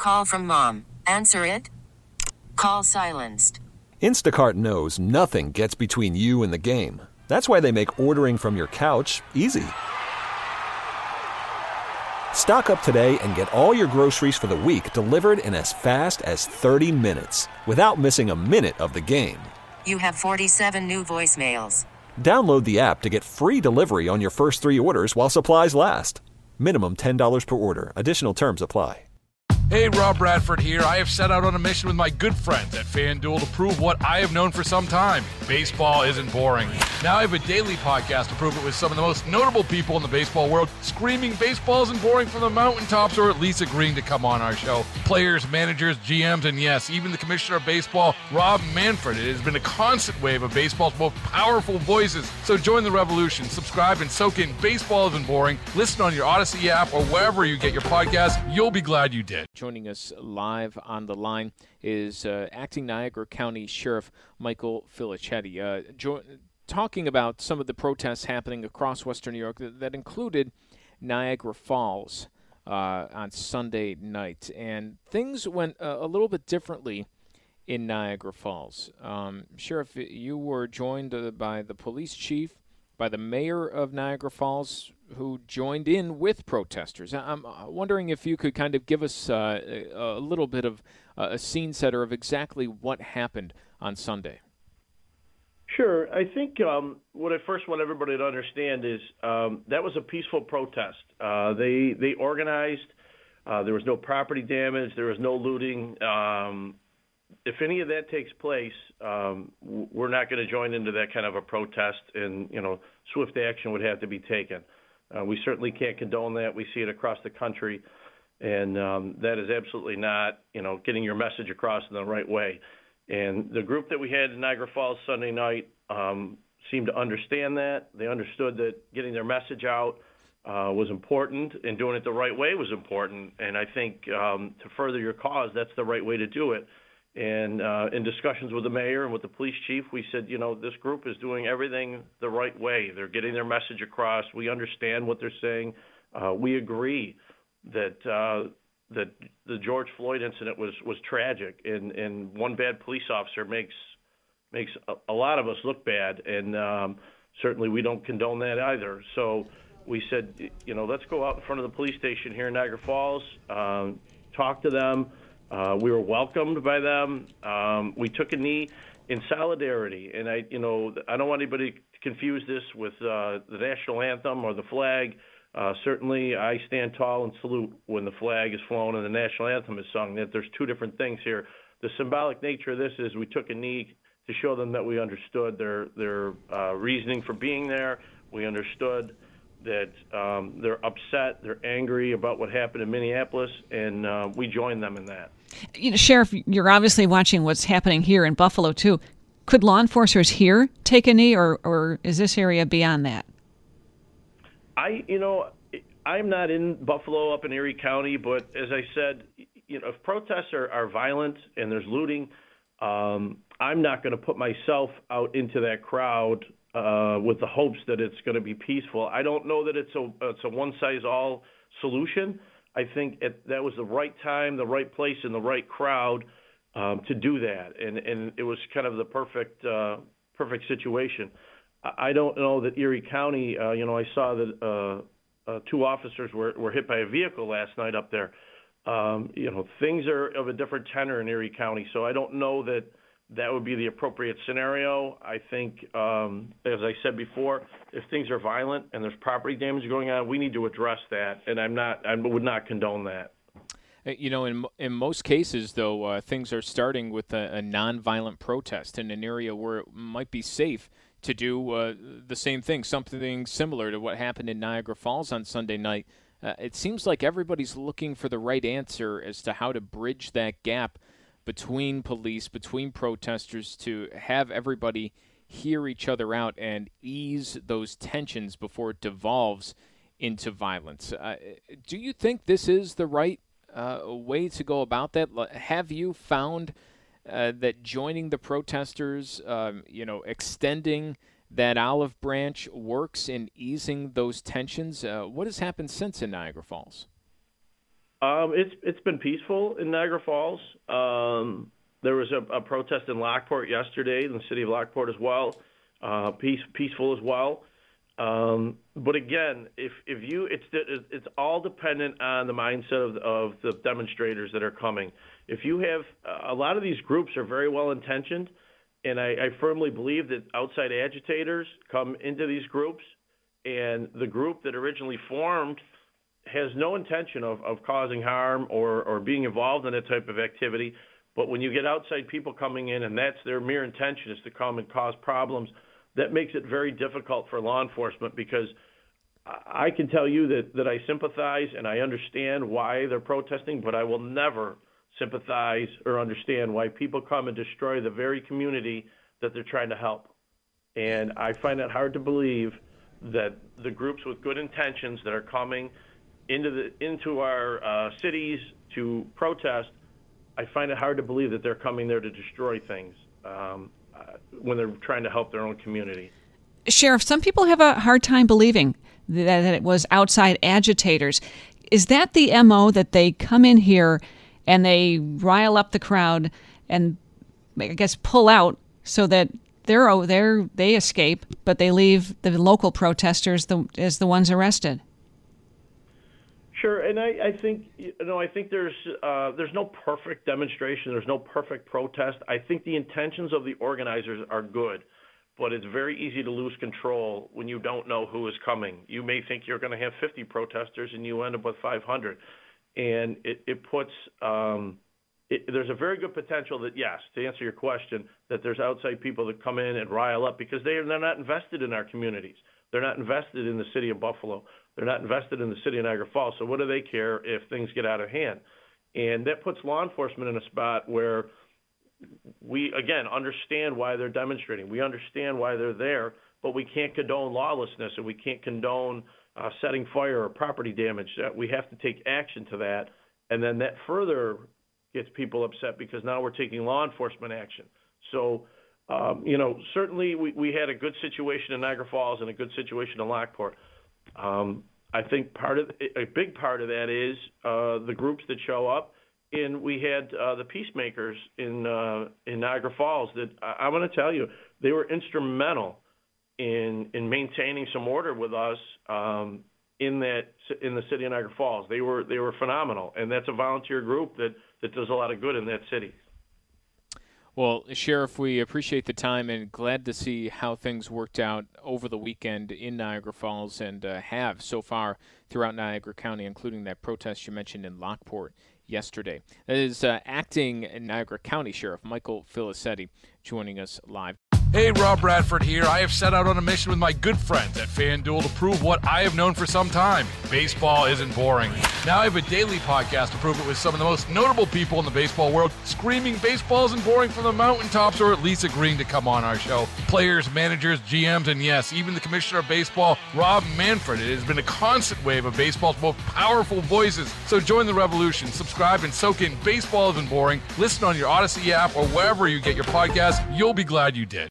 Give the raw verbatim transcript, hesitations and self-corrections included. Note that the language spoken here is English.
Call from mom. Answer it. Call silenced. Instacart knows nothing gets between you and the game. That's why they make ordering from your couch easy. Stock up today and get all your groceries for the week delivered in as fast as thirty minutes without missing a minute of the game. You have forty-seven new voicemails. Download the app to get free delivery on your first three orders while supplies last. Minimum ten dollars per order. Additional terms apply. Hey, Rob Bradford here. I have set out on a mission with my good friends at FanDuel to prove what I have known for some time. Baseball isn't boring. Now I have a daily podcast to prove it with some of the most notable people in the baseball world, screaming baseball isn't boring from the mountaintops, or at least agreeing to come on our show. Players, managers, G Ms, and yes, even the commissioner of baseball, Rob Manfred. It has been a constant wave of baseball's most powerful voices. So join the revolution. Subscribe and soak in Baseball Isn't Boring. Listen on your Odyssey app or wherever you get your podcasts. You'll be glad you did. Joining us live on the line is uh, Acting Niagara County Sheriff Michael Filichetti, uh, jo- talking about some of the protests happening across Western New York that, that included Niagara Falls uh, on Sunday night. And things went uh, a little bit differently in Niagara Falls. Um, Sheriff, you were joined uh, by the police chief, by the mayor of Niagara Falls, who joined in with protesters. I'm wondering if you could kind of give us uh, a little bit of uh, a scene setter of exactly what happened on Sunday. Sure. I think um, what I first want everybody to understand is um, that was a peaceful protest. Uh, they they organized. Uh, there was no property damage. There was no looting. Um, if any of that takes place, um, we're not going to join into that kind of a protest, and you know, swift action would have to be taken. Uh, we certainly can't condone that. We see it across the country, and um, that is absolutely not, you know, getting your message across in the right way. And the group that we had in Niagara Falls Sunday night um, seemed to understand that. They understood that getting their message out uh, was important, and doing it the right way was important. And I think um, to further your cause, that's the right way to do it. And uh, in discussions with the mayor and with the police chief, we said, you know, this group is doing everything the right way. They're getting their message across. We understand what they're saying. Uh, we agree that uh, that the George Floyd incident was, was tragic, and, and one bad police officer makes makes a, a lot of us look bad, and um, certainly we don't condone that either. So we said, you know, let's go out in front of the police station here in Niagara Falls, um, talk to them. Uh, we were welcomed by them. Um, we took a knee in solidarity, and I, you know, I don't want anybody to confuse this with uh, the national anthem or the flag. Uh, certainly, I stand tall and salute when the flag is flown and the national anthem is sung. That there's two different things here. The symbolic nature of this is we took a knee to show them that we understood their their uh, reasoning for being there. We understood that um, they're upset, they're angry about what happened in Minneapolis, and uh, we join them in that. You know, Sheriff, you're obviously watching what's happening here in Buffalo, too. Could law enforcers here take a knee, or, or is this area beyond that? I, you know, I'm not in Buffalo up in Erie County, but as I said, you know, if protests are, are violent and there's looting, um, I'm not going to put myself out into that crowd Uh, with the hopes that it's going to be peaceful. I don't know that it's a it's a one-size-all solution. I think it, that was the right time, the right place, and the right crowd um, to do that, and and it was kind of the perfect uh, perfect situation. I don't know that Erie County. Uh, you know, I saw that uh, uh, two officers were, were hit by a vehicle last night up there. Um, you know, things are of a different tenor in Erie County, so I don't know that that would be the appropriate scenario. I think, um, as I said before, if things are violent and there's property damage going on, we need to address that, and I'm not, I would not condone that. You know, in in most cases, though, uh, things are starting with a, a nonviolent protest in an area where it might be safe to do uh, the same thing, something similar to what happened in Niagara Falls on Sunday night. Uh, it seems like everybody's looking for the right answer as to how to bridge that gap between police, between protesters, to have everybody hear each other out and ease those tensions before it devolves into violence. Uh, do you think this is the right uh, way to go about that? Have you found uh, that joining the protesters, um, you know, extending that olive branch works in easing those tensions? Uh, what has happened since in Niagara Falls? Um, it's it's been peaceful in Niagara Falls. Um, there was a, a protest in Lockport yesterday, in the city of Lockport as well. Uh, peace, peaceful as well. Um, but again, if if you, it's it's all dependent on the mindset of of the demonstrators that are coming. If you have a lot of these groups are very well intentioned, and I, I firmly believe that outside agitators come into these groups, and the group that originally formed has no intention of, of causing harm or, or being involved in that type of activity. But when you get outside people coming in and that's their mere intention is to come and cause problems, that makes it very difficult for law enforcement, because I can tell you that, that I sympathize and I understand why they're protesting, but I will never sympathize or understand why people come and destroy the very community that they're trying to help. And I find it hard to believe that the groups with good intentions that are coming into the into our uh, cities to protest, I find it hard to believe that they're coming there to destroy things um, uh, when they're trying to help their own community. Sheriff, some people have a hard time believing that, that it was outside agitators. Is that the M O, that they come in here and they rile up the crowd and, I guess, pull out so that they're, they're, they escape, but they leave the local protesters the, as the ones arrested? Sure, and I, I think you know I think there's uh, there's no perfect demonstration, there's no perfect protest. I think the intentions of the organizers are good, but it's very easy to lose control when you don't know who is coming. You may think you're going to have fifty protesters, and you end up with five hundred, and it, it puts um, it, there's a very good potential that, yes, to answer your question, that there's outside people that come in and rile up because they they're not invested in our communities. They're not invested in the city of Buffalo. They're not invested in the city of Niagara Falls. So what do they care if things get out of hand? And that puts law enforcement in a spot where we, again, understand why they're demonstrating. We understand why they're there, but we can't condone lawlessness, and we can't condone uh, setting fire or property damage. We have to take action to that, and then that further gets people upset because now we're taking law enforcement action. So, um, you know, certainly we, we had a good situation in Niagara Falls and a good situation in Lockport. Um, I think part of a big part of that is uh, the groups that show up, and we had uh, the peacemakers in uh, in Niagara Falls that I, I'm going to tell you they were instrumental in in maintaining some order with us um, in that in the city of Niagara Falls. They were they were phenomenal, and that's a volunteer group that, that does a lot of good in that city. Well, Sheriff, we appreciate the time and glad to see how things worked out over the weekend in Niagara Falls and uh, have so far throughout Niagara County, including that protest you mentioned in Lockport yesterday. That is uh, acting Niagara County Sheriff Michael Filicetti joining us live. Hey, Rob Bradford here. I have set out on a mission with my good friends at FanDuel to prove what I have known for some time. Baseball isn't boring. Now I have a daily podcast to prove it with some of the most notable people in the baseball world, screaming baseball isn't boring from the mountaintops, or at least agreeing to come on our show. Players, managers, G Ms, and yes, even the commissioner of baseball, Rob Manfred. It has been a constant wave of baseball's most powerful voices. So join the revolution. Subscribe and soak in Baseball Isn't Boring. Listen on your Odyssey app or wherever you get your podcasts. You'll be glad you did.